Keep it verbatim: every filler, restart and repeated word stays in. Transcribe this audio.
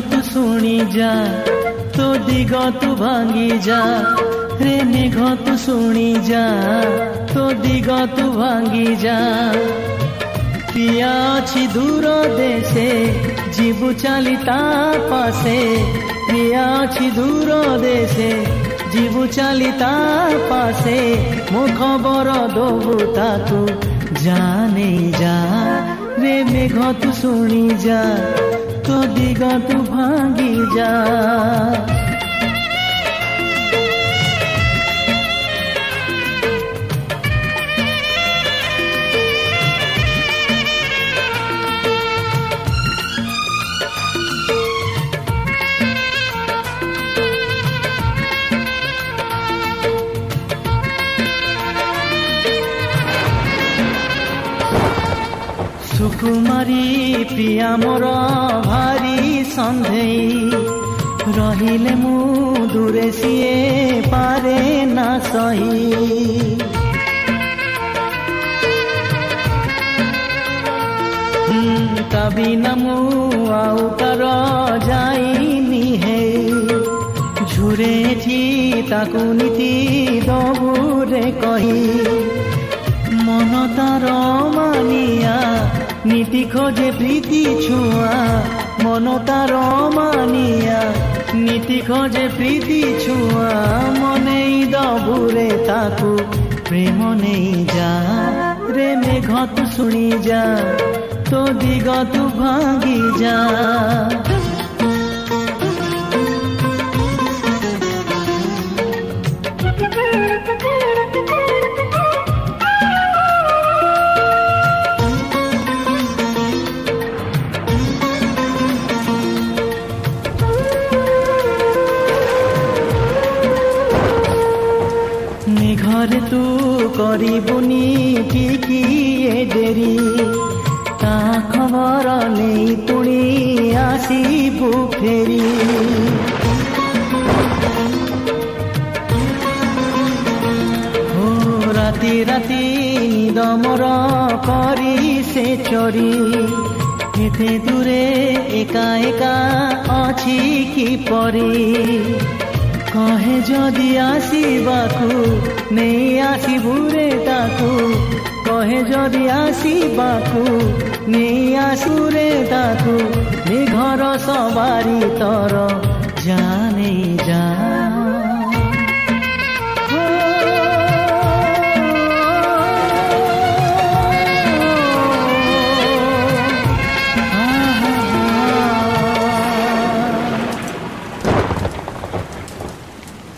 तू शुणी जा तो दिग तू भांगी जा रे मेघ तू शुणी जा तो दिग तू भांगी जा पिया अछि दूर देशे जीवु चाली ता पासे पिया अछि दूर देशे जीवु चाली ता पासे मो खबर दबु ताकू जाने जा रे मेघ तू शुणी जा तो दिग तू भांगी जा सुकुमारी प्रिया मोर भारी सन्धेई रहिले मु दूरे सिए पारे ना सही तभी नमु आउ कर जाइनी है झुरे थी ताकू नीति दबुरे कही मन तार मानिया नीति खोजे प्रीति छुआ मन तार मानिया नीति खोजे प्रीति छुआ मने दबुरे ताकू प्रेम नहीं जा रे मेघ तू शुणी जा तो दिग तू भांगी जा मेघरे तू करिबुनी टिकिए डेरी ता खबर नहीं तुणी आसीबु फेरी हो राति राति निद मोर करी से चोरी एते दूरे एका एका अछि कि परी कहे जदि आसीबाकू नहीं आसीबू रे ताकू कहे जदि आसीबाकू नहीं आसू रे ताकू मेघर सवारी तर जाने जा।